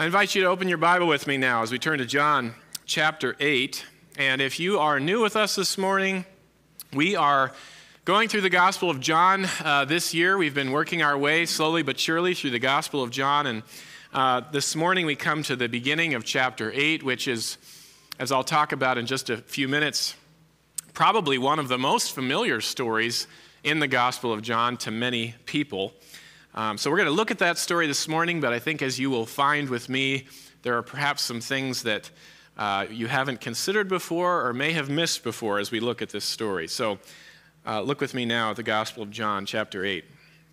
I invite you to open your Bible with me now as we turn to John chapter 8. And if you are new with us this morning, we are going through the Gospel of John this year. We've been working our way slowly but surely through the Gospel of John. And this morning we come to the beginning of chapter 8, which is, as I'll talk about in just a few minutes, probably one of the most familiar stories in the Gospel of John to many people. So we're going to look at that story this morning, but I think as you will find with me, there are perhaps some things that you haven't considered before or may have missed before as we look at this story. So look with me now at the Gospel of John, chapter 8.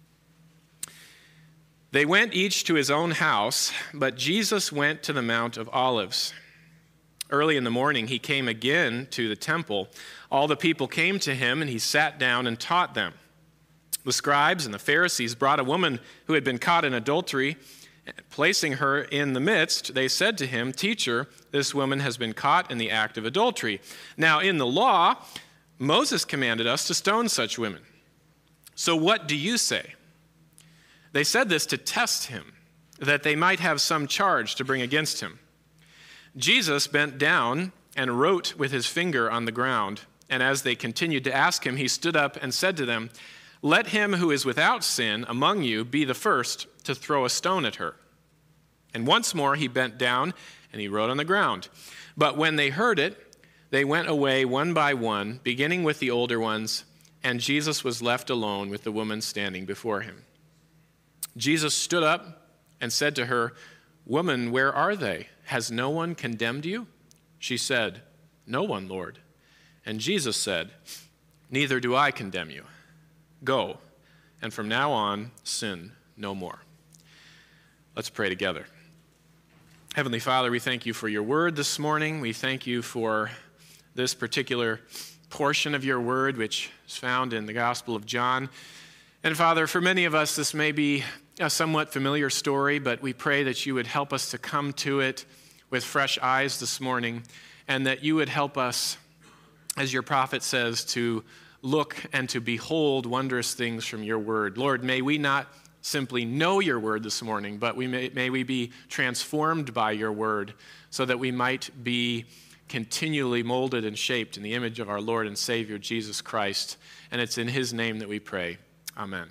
They went each to his own house, but Jesus went to the Mount of Olives. Early in the morning, he came again to the temple. All the people came to him, and he sat down and taught them. The scribes and the Pharisees brought a woman who had been caught in adultery. Placing her in the midst, they said to him, "Teacher, this woman has been caught in the act of adultery. Now, in the law, Moses commanded us to stone such women. So what do you say?" They said this to test him, that they might have some charge to bring against him. Jesus bent down and wrote with his finger on the ground. And as they continued to ask him, he stood up and said to them, "Let him who is without sin among you be the first to throw a stone at her." And once more he bent down and he wrote on the ground. But when they heard it, they went away one by one, beginning with the older ones, and Jesus was left alone with the woman standing before him. Jesus stood up and said to her, "Woman, where are they? Has no one condemned you?" She said, "No one, Lord." And Jesus said, "Neither do I condemn you. Go, and from now on, sin no more." Let's pray together. Heavenly Father, we thank you for your word this morning. We thank you for this particular portion of your word, which is found in the Gospel of John. And Father, for many of us, this may be a somewhat familiar story, but we pray that you would help us to come to it with fresh eyes this morning, and that you would help us, as your prophet says, to look and to behold wondrous things from your word. Lord, may we not simply know your word this morning, but may we be transformed by your word so that we might be continually molded and shaped in the image of our Lord and Savior, Jesus Christ. And it's in his name that we pray. Amen.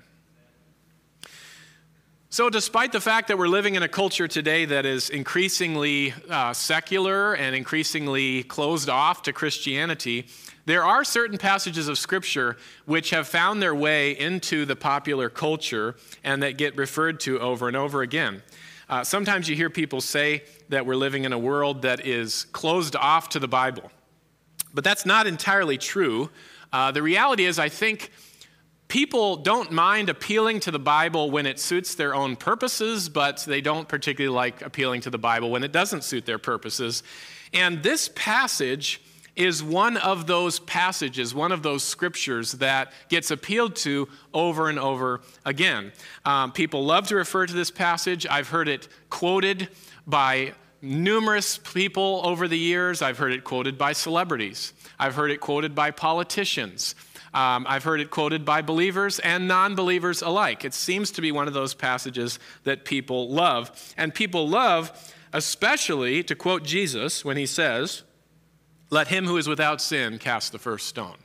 So despite the fact that we're living in a culture today that is increasingly secular and increasingly closed off to Christianity, there are certain passages of Scripture which have found their way into the popular culture and that get referred to over and over again. Sometimes you hear people say that we're living in a world that is closed off to the Bible. But that's not entirely true. The reality is, I think, people don't mind appealing to the Bible when it suits their own purposes, but they don't particularly like appealing to the Bible when it doesn't suit their purposes. And this passage is one of those passages, one of those scriptures that gets appealed to over and over again. People love to refer to this passage. I've heard it quoted by numerous people over the years. I've heard it quoted by celebrities. I've heard it quoted by politicians. I've heard it quoted by believers and non-believers alike. It seems to be one of those passages that people love. And people love especially to quote Jesus when he says, "Let him who is without sin cast the first stone."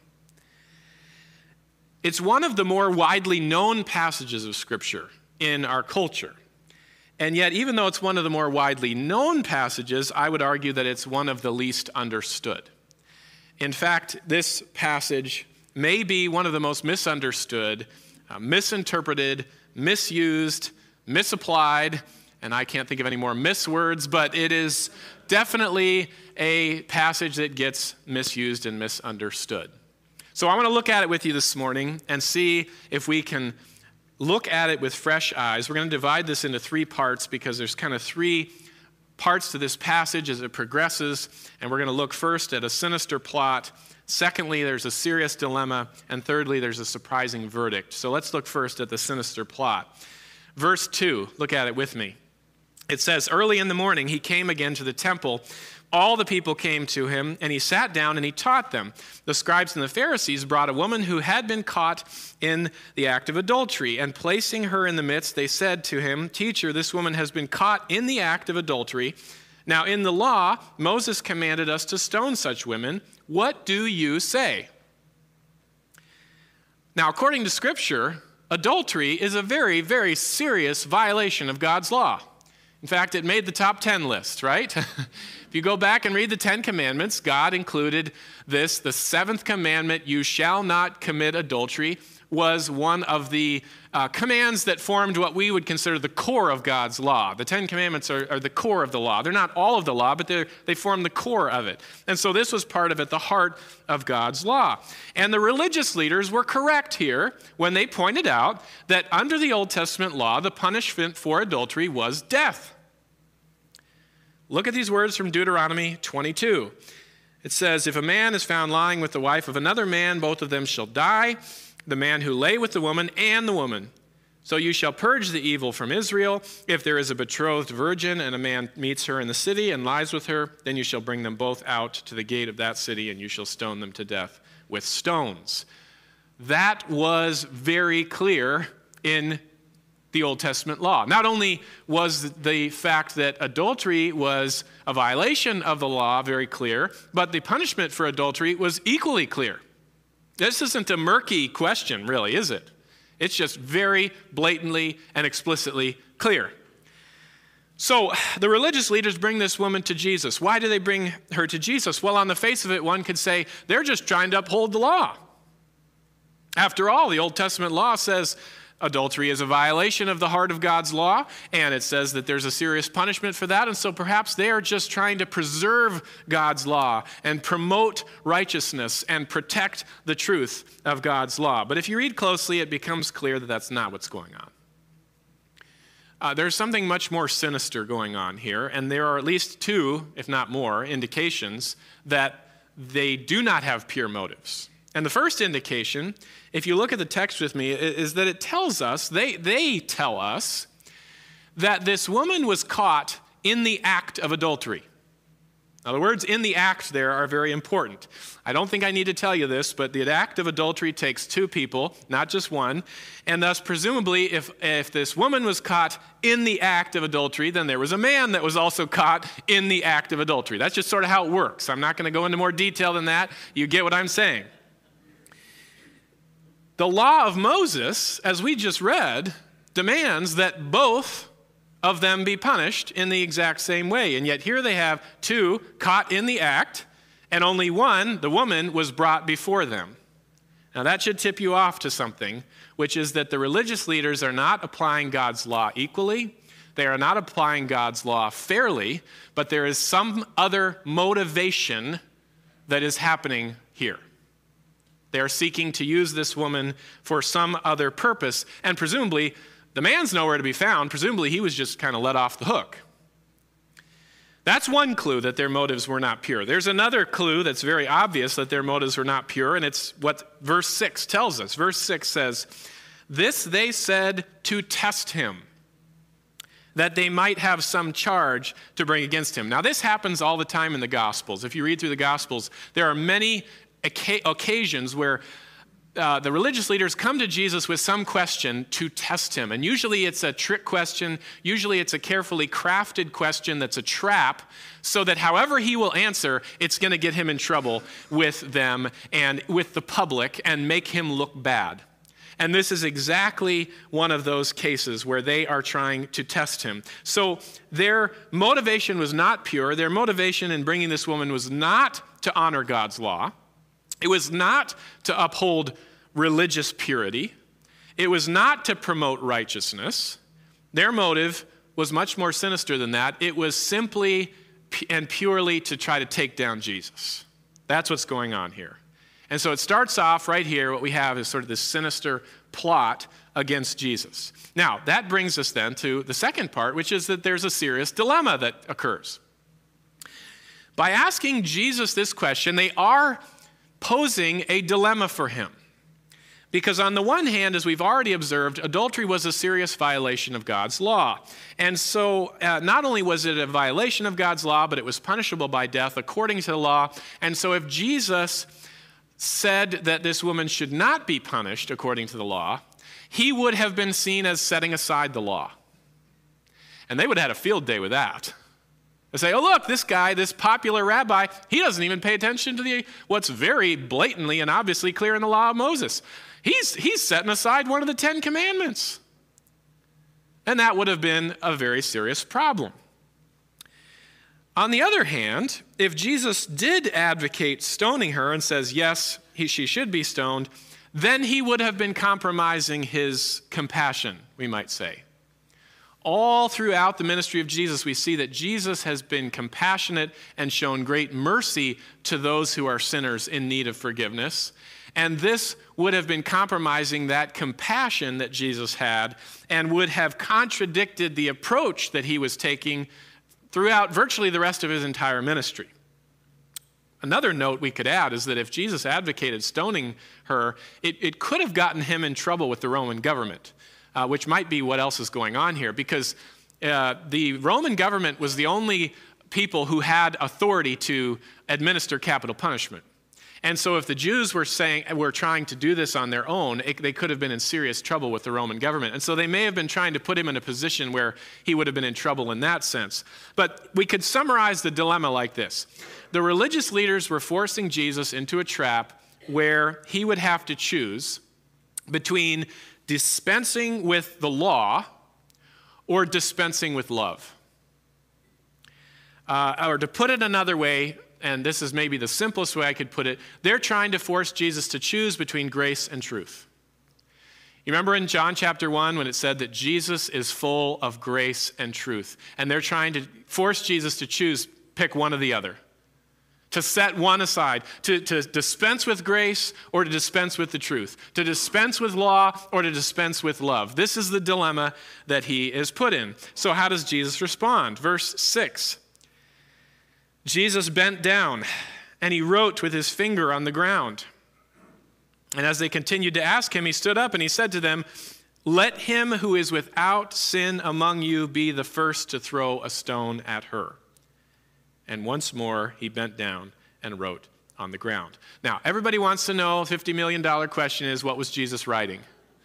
It's one of the more widely known passages of Scripture in our culture. And yet, even though it's one of the more widely known passages, I would argue that it's one of the least understood. In fact, this passage may be one of the most misunderstood, misinterpreted, misused, misapplied, and I can't think of any more miswords, but it is definitely a passage that gets misused and misunderstood. So I want to look at it with you this morning and see if we can look at it with fresh eyes. We're going to divide this into three parts because there's kind of three parts to this passage as it progresses, and we're going to look first at a sinister plot. Secondly, there's a serious dilemma, and thirdly, there's a surprising verdict. So let's look first at the sinister plot. Verse 2, look at it with me. It says, early in the morning, he came again to the temple. All the people came to him, and he sat down and he taught them. The scribes and the Pharisees brought a woman who had been caught in the act of adultery, and placing her in the midst, they said to him, "Teacher, this woman has been caught in the act of adultery. Now in the law, Moses commanded us to stone such women. What do you say?" Now, according to Scripture, adultery is a very, very serious violation of God's law. In fact, it made the top 10 list, right? If you go back and read the 10 Commandments, God included this. The seventh commandment, "You shall not commit adultery," was one of the commands that formed what we would consider the core of God's law. The 10 Commandments are the core of the law. They're not all of the law, but they form the core of it. And so this was part of it, the heart of God's law. And the religious leaders were correct here when they pointed out that under the Old Testament law, the punishment for adultery was death. Look at these words from Deuteronomy 22. It says, "If a man is found lying with the wife of another man, both of them shall die, the man who lay with the woman and the woman. So you shall purge the evil from Israel. If there is a betrothed virgin and a man meets her in the city and lies with her, then you shall bring them both out to the gate of that city, and you shall stone them to death with stones." That was very clear in the Old Testament law. Not only was the fact that adultery was a violation of the law very clear, but the punishment for adultery was equally clear. This isn't a murky question, really, is it? It's just very blatantly and explicitly clear. So the religious leaders bring this woman to Jesus. Why do they bring her to Jesus? Well, on the face of it, one could say they're just trying to uphold the law. After all, the Old Testament law says adultery is a violation of the heart of God's law, and it says that there's a serious punishment for that, and so perhaps they are just trying to preserve God's law and promote righteousness and protect the truth of God's law. But if you read closely, it becomes clear that that's not what's going on. There's something much more sinister going on here, and there are at least two, if not more, indications that they do not have pure motives. And the first indication, if you look at the text with me, is that it tells us, they tell us, that this woman was caught in the act of adultery. Now, the words "in the act" there are very important. I don't think I need to tell you this, but the act of adultery takes two people, not just one. And thus, presumably, if this woman was caught in the act of adultery, then there was a man that was also caught in the act of adultery. That's just sort of how it works. I'm not going to go into more detail than that. You get what I'm saying. The law of Moses, as we just read, demands that both of them be punished in the exact same way. And yet here they have two caught in the act, and only one, the woman, was brought before them. Now that should tip you off to something, which is that the religious leaders are not applying God's law equally. They are not applying God's law fairly, but there is some other motivation that is happening here. They are seeking to use this woman for some other purpose, and presumably, the man's nowhere to be found. Presumably, he was just kind of let off the hook. That's one clue that their motives were not pure. There's another clue that's very obvious that their motives were not pure, and it's what verse 6 tells us. Verse 6 says, "This they said to test him, that they might have some charge to bring against him." Now, this happens all the time in the Gospels. If you read through the Gospels, there are many occasions where the religious leaders come to Jesus with some question to test him. And usually it's a trick question. Usually it's a carefully crafted question that's a trap, so that however he will answer, it's going to get him in trouble with them and with the public and make him look bad. And this is exactly one of those cases where they are trying to test him. So their motivation was not pure. Their motivation in bringing this woman was not to honor God's law. It was not to uphold religious purity. It was not to promote righteousness. Their motive was much more sinister than that. It was simply and purely to try to take down Jesus. That's what's going on here. And so it starts off right here. What we have is sort of this sinister plot against Jesus. Now, that brings us then to the second part, which is that there's a serious dilemma that occurs. By asking Jesus this question, they are posing a dilemma for him. Because on the one hand, as we've already observed, adultery was a serious violation of God's law. And so not only was it a violation of God's law, but it was punishable by death according to the law. And so if Jesus said that this woman should not be punished according to the law, he would have been seen as setting aside the law. And they would have had a field day with that. They say, oh, look, this guy, this popular rabbi, he doesn't even pay attention to what's very blatantly and obviously clear in the law of Moses. He's setting aside one of the 10 commandments. And that would have been a very serious problem. On the other hand, if Jesus did advocate stoning her and says, yes, she should be stoned, then he would have been compromising his compassion, we might say. All throughout the ministry of Jesus, we see that Jesus has been compassionate and shown great mercy to those who are sinners in need of forgiveness. And this would have been compromising that compassion that Jesus had and would have contradicted the approach that he was taking throughout virtually the rest of his entire ministry. Another note we could add is that if Jesus advocated stoning her, it could have gotten him in trouble with the Roman government, which might be what else is going on here, because the Roman government was the only people who had authority to administer capital punishment. And so if the Jews were trying to do this on their own, they could have been in serious trouble with the Roman government. And so they may have been trying to put him in a position where he would have been in trouble in that sense. But we could summarize the dilemma like this. The religious leaders were forcing Jesus into a trap where he would have to choose between dispensing with the law or dispensing with love. Or to put it another way, and this is maybe the simplest way I could put it, they're trying to force Jesus to choose between grace and truth. You remember in John chapter 1 when it said that Jesus is full of grace and truth, and they're trying to force Jesus to choose, pick one or the other, to set one aside, to dispense with grace or to dispense with the truth, to dispense with law or to dispense with love. This is the dilemma that he is put in. So how does Jesus respond? Verse 6. Jesus bent down, and he wrote with his finger on the ground. And as they continued to ask him, he stood up and he said to them, "Let him who is without sin among you be the first to throw a stone at her." And once more he bent down and wrote on the ground. Now, everybody wants to know, $50 million question is, what was Jesus writing?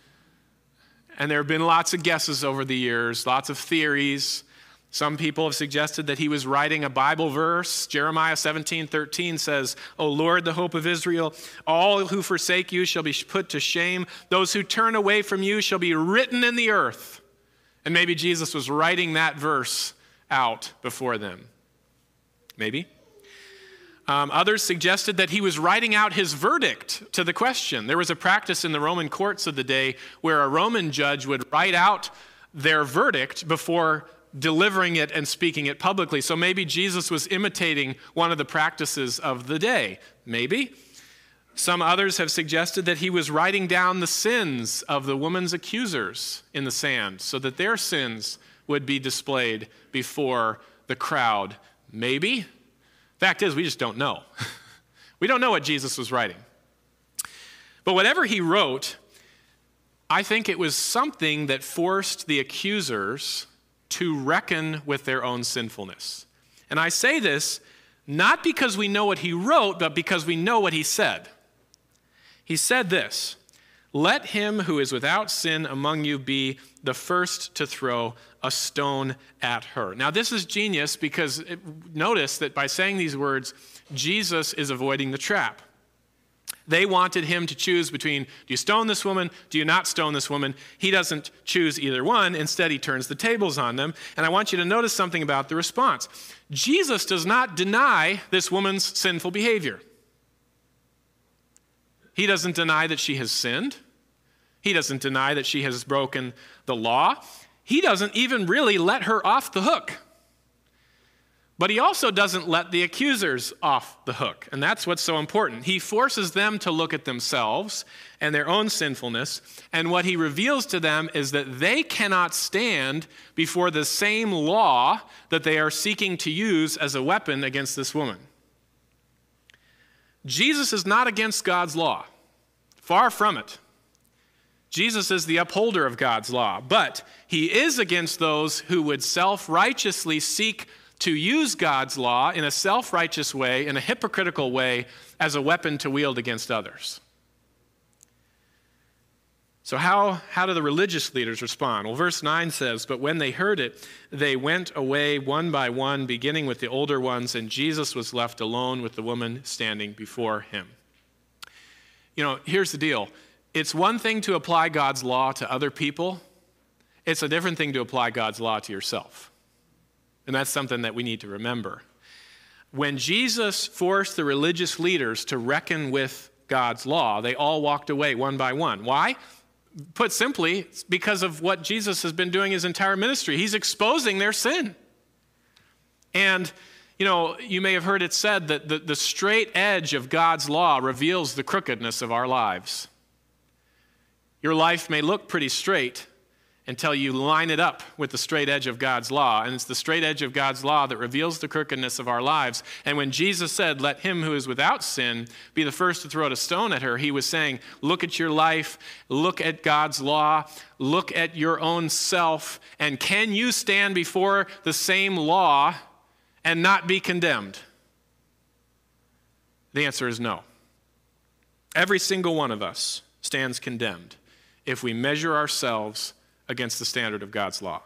And there have been lots of guesses over the years, lots of theories. Some people have suggested that he was writing a Bible verse. Jeremiah 17:13 says, "O Lord, the hope of Israel, all who forsake you shall be put to shame. Those who turn away from you shall be written in the earth." And maybe Jesus was writing that verse out before them. Maybe. Others suggested that he was writing out his verdict to the question. There was a practice in the Roman courts of the day where a Roman judge would write out their verdict before delivering it and speaking it publicly. So maybe Jesus was imitating one of the practices of the day. Maybe. Some others have suggested that he was writing down the sins of the woman's accusers in the sand so that their sins would be displayed before the crowd. Maybe. Fact is, we just don't know. We don't know what Jesus was writing. But whatever he wrote, I think it was something that forced the accusers to reckon with their own sinfulness. And I say this not because we know what he wrote, but because we know what he said. He said this, "Let him who is without sin among you be the first to throw a stone at her." Now this is genius because notice that by saying these words, Jesus is avoiding the trap. They wanted him to choose between, do you stone this woman? Do you not stone this woman? He doesn't choose either one. Instead, he turns the tables on them. And I want you to notice something about the response. Jesus does not deny this woman's sinful behavior. He doesn't deny that she has sinned. He doesn't deny that she has broken the law. He doesn't even really let her off the hook. But he also doesn't let the accusers off the hook, and that's what's so important. He forces them to look at themselves and their own sinfulness, and what he reveals to them is that they cannot stand before the same law that they are seeking to use as a weapon against this woman. Jesus is not against God's law. Far from it. Jesus is the upholder of God's law, but he is against those who would self-righteously seek to use God's law in a self-righteous way, in a hypocritical way, as a weapon to wield against others. So how do the religious leaders respond? Well, verse 9 says, "But when they heard it, they went away one by one, beginning with the older ones, and Jesus was left alone with the woman standing before him." You know, here's the deal. It's one thing to apply God's law to other people. It's a different thing to apply God's law to yourself. And that's something that we need to remember. When Jesus forced the religious leaders to reckon with God's law, they all walked away one by one. Why? Put simply, it's because of what Jesus has been doing his entire ministry. He's exposing their sin. And, you know, you may have heard it said that the straight edge of God's law reveals the crookedness of our lives. Your life may look pretty straight until you line it up with the straight edge of God's law. And it's the straight edge of God's law that reveals the crookedness of our lives. And when Jesus said, "Let him who is without sin be the first to throw a stone at her," he was saying, look at your life, look at God's law, look at your own self, and can you stand before the same law and not be condemned? The answer is no. Every single one of us stands condemned if we measure ourselves against the standard of God's law.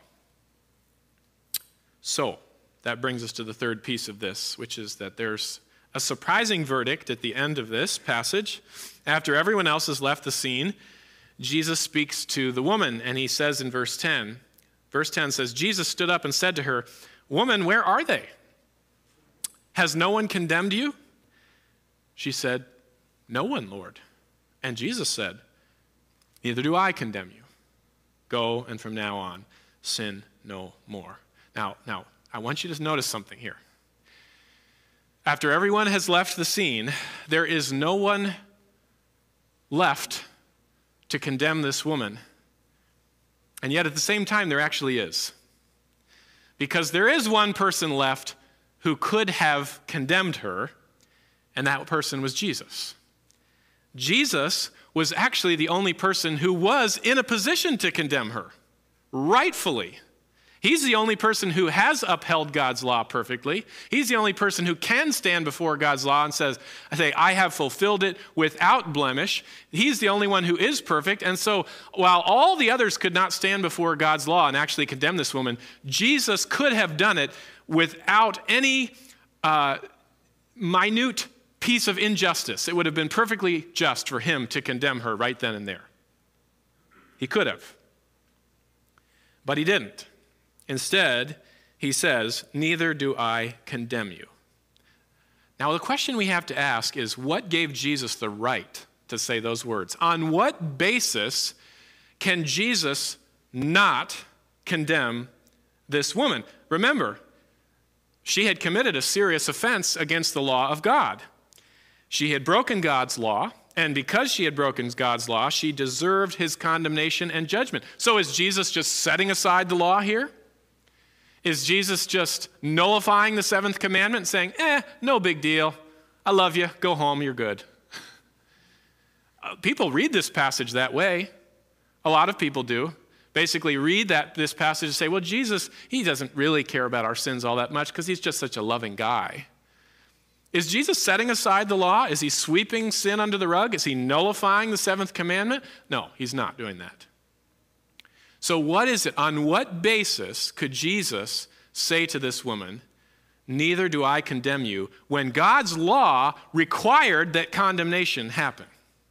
So, that brings us to the third piece of this, which is that there's a surprising verdict at the end of this passage. After everyone else has left the scene, Jesus speaks to the woman, and he says in verse 10 says, "Jesus stood up and said to her, 'Woman, where are they? Has no one condemned you?' She said, 'No one, Lord.' And Jesus said, 'Neither do I condemn you. Go, and from now on, sin no more.'" Now, I want you to notice something here. After everyone has left the scene, there is no one left to condemn this woman. And yet at the same time, there actually is. Because there is one person left who could have condemned her, and that person was Jesus. Jesus was actually the only person who was in a position to condemn her, rightfully. He's the only person who has upheld God's law perfectly. He's the only person who can stand before God's law and say, "I have fulfilled it without blemish." He's the only one who is perfect. And so while all the others could not stand before God's law and actually condemn this woman, Jesus could have done it without any minute piece of injustice. It would have been perfectly just for him to condemn her right then and there. He could have. But he didn't. Instead, he says, "Neither do I condemn you." Now, the question we have to ask is, what gave Jesus the right to say those words? On what basis can Jesus not condemn this woman? Remember, she had committed a serious offense against the law of God. She had broken God's law, and because she had broken God's law, she deserved his condemnation and judgment. So is Jesus just setting aside the law here? Is Jesus just nullifying the seventh commandment and saying, no big deal. I love you. Go home. You're good. People read this passage that way. A lot of people do. Basically read this passage and say, well, Jesus, he doesn't really care about our sins all that much because he's just such a loving guy. Is Jesus setting aside the law? Is he sweeping sin under the rug? Is he nullifying the seventh commandment? No, he's not doing that. So what is it? On what basis could Jesus say to this woman, "Neither do I condemn you," when God's law required that condemnation happen?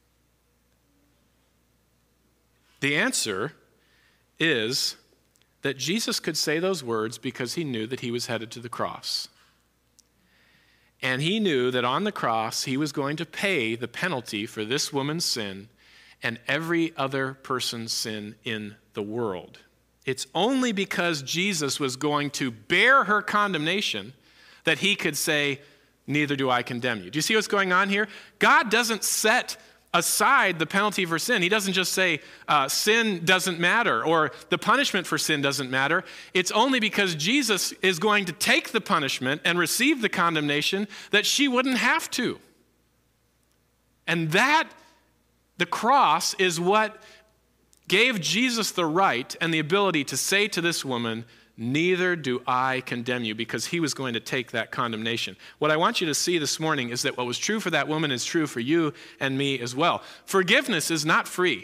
The answer is that Jesus could say those words because he knew that he was headed to the cross. And he knew that on the cross, he was going to pay the penalty for this woman's sin and every other person's sin in the world. It's only because Jesus was going to bear her condemnation that he could say, "Neither do I condemn you." Do you see what's going on here? God doesn't set aside the penalty for sin. He doesn't just say sin doesn't matter or the punishment for sin doesn't matter. It's only because Jesus is going to take the punishment and receive the condemnation that she wouldn't have to. And that, the cross, is what gave Jesus the right and the ability to say to this woman, neither do I condemn you, because he was going to take that condemnation. What I want you to see this morning is that what was true for that woman is true for you and me as well. Forgiveness is not free.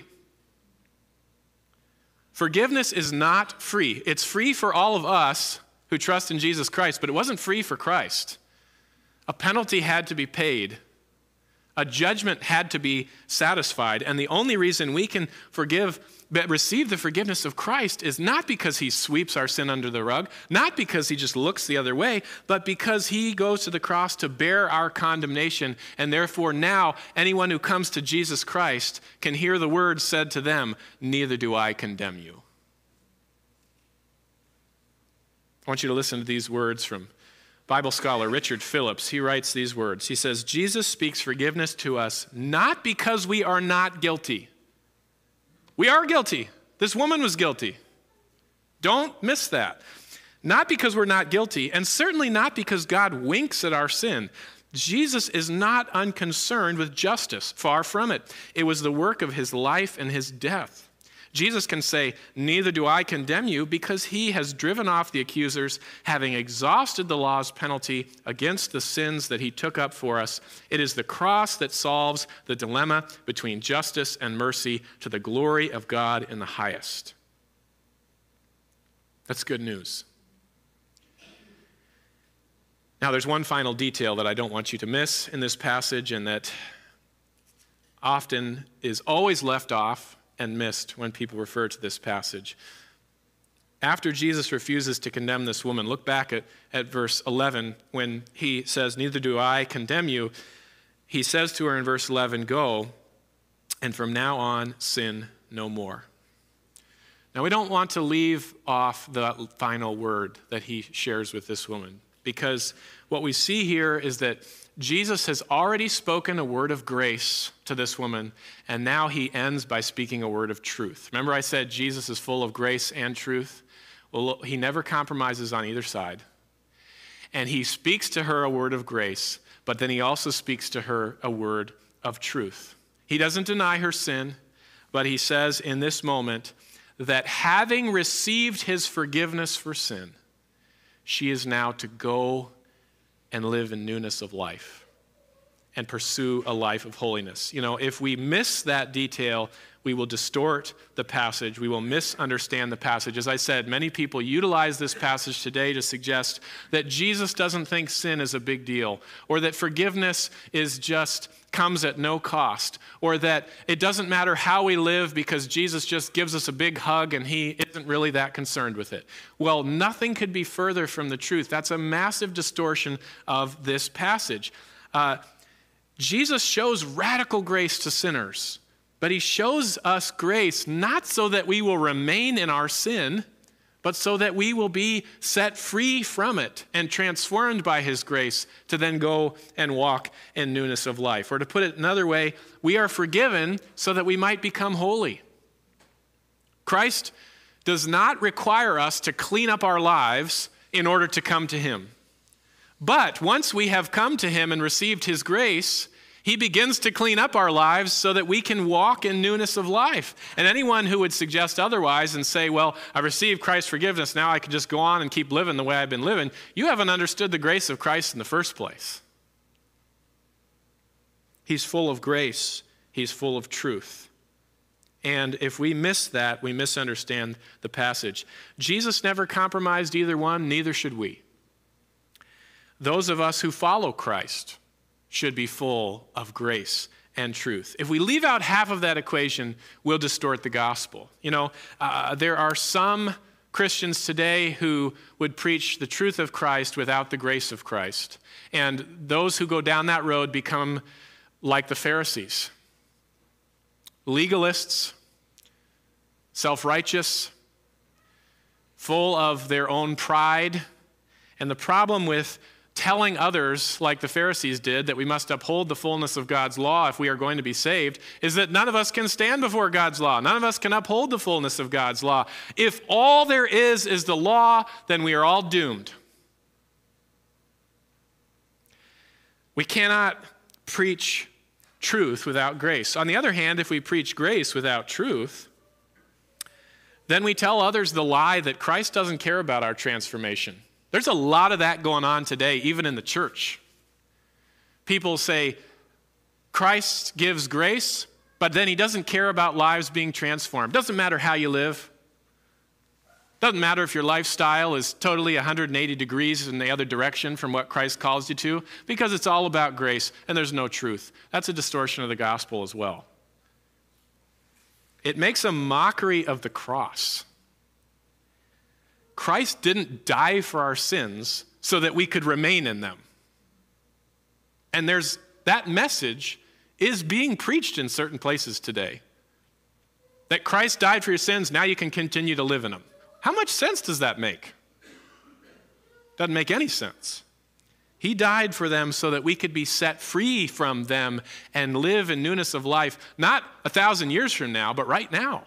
Forgiveness is not free. It's free for all of us who trust in Jesus Christ, but it wasn't free for Christ. A penalty had to be paid. A judgment had to be satisfied. And the only reason we can receive the forgiveness of Christ is not because he sweeps our sin under the rug, not because he just looks the other way, but because he goes to the cross to bear our condemnation. And therefore now anyone who comes to Jesus Christ can hear the words said to them, neither do I condemn you. I want you to listen to these words from Bible scholar Richard Phillips. He writes these words. He says, Jesus speaks forgiveness to us not because we are not guilty. We are guilty. This woman was guilty. Don't miss that. Not because we're not guilty, and certainly not because God winks at our sin. Jesus is not unconcerned with justice. Far from it. It was the work of his life and his death. Jesus can say, neither do I condemn you, because he has driven off the accusers, having exhausted the law's penalty against the sins that he took up for us. It is the cross that solves the dilemma between justice and mercy to the glory of God in the highest. That's good news. Now, there's one final detail that I don't want you to miss in this passage, and that often is always left off and missed when people refer to this passage. After Jesus refuses to condemn this woman, look back at verse 11 when he says, neither do I condemn you. He says to her in verse 11, go, and from now on sin no more. Now, we don't want to leave off the final word that he shares with this woman, because what we see here is that Jesus has already spoken a word of grace to this woman, and now he ends by speaking a word of truth. Remember I said Jesus is full of grace and truth? Well, he never compromises on either side. And he speaks to her a word of grace, but then he also speaks to her a word of truth. He doesn't deny her sin, but he says in this moment that having received his forgiveness for sin, she is now to go and live in newness of life and pursue a life of holiness. You know, if we miss that detail, we will distort the passage. We will misunderstand the passage. As I said, many people utilize this passage today to suggest that Jesus doesn't think sin is a big deal, or that forgiveness comes at no cost, or that it doesn't matter how we live because Jesus just gives us a big hug and he isn't really that concerned with it. Well, nothing could be further from the truth. That's a massive distortion of this passage. Jesus shows radical grace to sinners, but he shows us grace not so that we will remain in our sin, but so that we will be set free from it and transformed by his grace to then go and walk in newness of life. Or to put it another way, we are forgiven so that we might become holy. Christ does not require us to clean up our lives in order to come to him. But once we have come to him and received his grace, he begins to clean up our lives so that we can walk in newness of life. And anyone who would suggest otherwise and say, well, I received Christ's forgiveness, now I can just go on and keep living the way I've been living, you haven't understood the grace of Christ in the first place. He's full of grace. He's full of truth. And if we miss that, we misunderstand the passage. Jesus never compromised either one, neither should we. Those of us who follow Christ should be full of grace and truth. If we leave out half of that equation, we'll distort the gospel. You know, there are some Christians today who would preach the truth of Christ without the grace of Christ. And those who go down that road become like the Pharisees. Legalists, self-righteous, full of their own pride. And the problem with telling others, like the Pharisees did, that we must uphold the fullness of God's law if we are going to be saved, is that none of us can stand before God's law. None of us can uphold the fullness of God's law. If all there is the law, then we are all doomed. We cannot preach truth without grace. On the other hand, if we preach grace without truth, then we tell others the lie that Christ doesn't care about our transformation. There's a lot of that going on today, even in the church. People say, Christ gives grace, but then he doesn't care about lives being transformed. Doesn't matter how you live. Doesn't matter if your lifestyle is totally 180 degrees in the other direction from what Christ calls you to, because it's all about grace and there's no truth. That's a distortion of the gospel as well. It makes a mockery of the cross. Christ didn't die for our sins so that we could remain in them. And that message is being preached in certain places today. That Christ died for your sins, now you can continue to live in them. How much sense does that make? Doesn't make any sense. He died for them so that we could be set free from them and live in newness of life, not 1,000 years from now, but right now.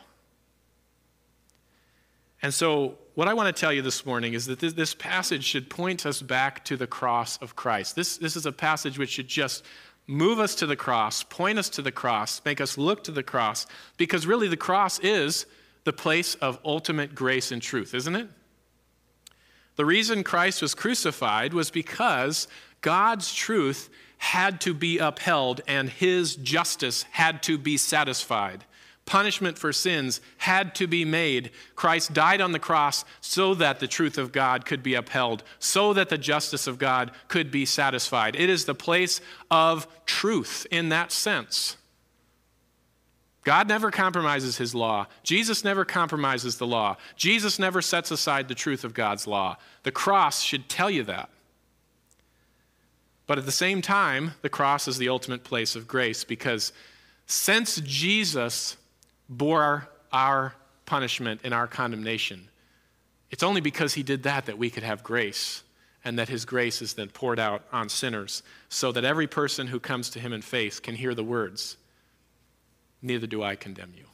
And so what I want to tell you this morning is that this passage should point us back to the cross of Christ. This is a passage which should just move us to the cross, point us to the cross, make us look to the cross, because really the cross is the place of ultimate grace and truth, isn't it? The reason Christ was crucified was because God's truth had to be upheld and his justice had to be satisfied. Punishment for sins had to be made. Christ died on the cross so that the truth of God could be upheld, so that the justice of God could be satisfied. It is the place of truth in that sense. God never compromises his law. Jesus never compromises the law. Jesus never sets aside the truth of God's law. The cross should tell you that. But at the same time, the cross is the ultimate place of grace, because since Jesus bore our punishment and our condemnation, it's only because he did that we could have grace, and that his grace is then poured out on sinners, so that every person who comes to him in faith can hear the words, "Neither do I condemn you.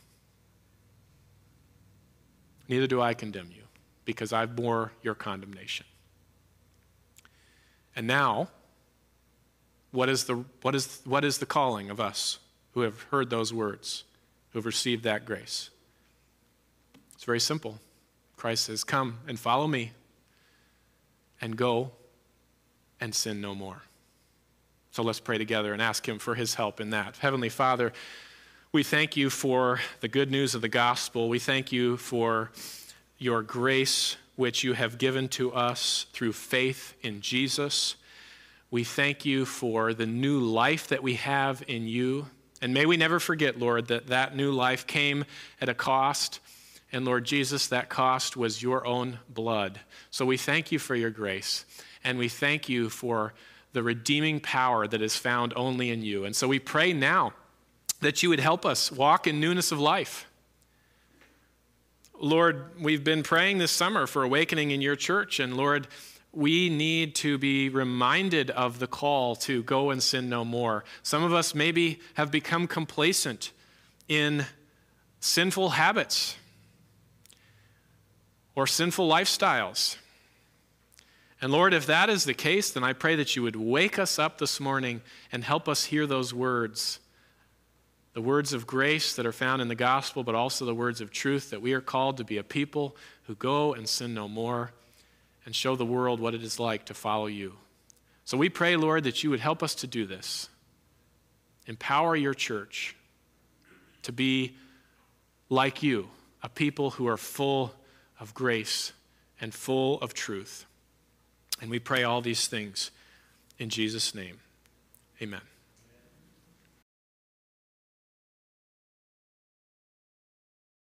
Neither do I condemn you, because I bore your condemnation." And now, what is the calling of us who have heard those words, who have received that grace? It's very simple. Christ says, "Come and follow me, and go and sin no more." So let's pray together and ask him for his help in that. Heavenly Father, we thank you for the good news of the gospel. We thank you for your grace, which you have given to us through faith in Jesus. We thank you for the new life that we have in you. And may we never forget, Lord, that new life came at a cost. And Lord Jesus, that cost was your own blood. So we thank you for your grace. And we thank you for the redeeming power that is found only in you. And so we pray now that you would help us walk in newness of life. Lord, we've been praying this summer for awakening in your church, and Lord, we need to be reminded of the call to go and sin no more. Some of us maybe have become complacent in sinful habits or sinful lifestyles. And Lord, if that is the case, then I pray that you would wake us up this morning and help us hear those words. The words of grace that are found in the gospel, but also the words of truth, that we are called to be a people who go and sin no more and show the world what it is like to follow you. So we pray, Lord, that you would help us to do this. Empower your church to be like you, a people who are full of grace and full of truth. And we pray all these things in Jesus' name. Amen.